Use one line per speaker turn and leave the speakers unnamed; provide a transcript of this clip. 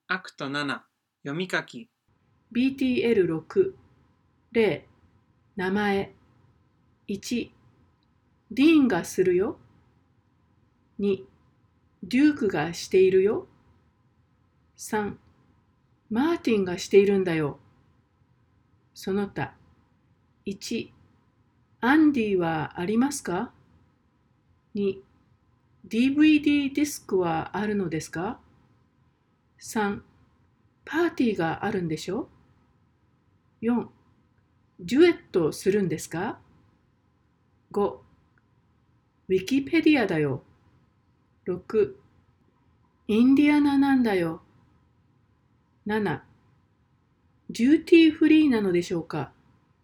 アクト7読み書き
BTL6 0名前1ディーンがするよ2デュークがしているよ3マーティンがしているんだよその他1アンディはありますか 2 DVD ディスクはあるのですか3パーティーがあるんでしょ4デュエットするんですか5ウィキペディアだよ6インディアナなんだよ7デューティーフリーなのでしょうか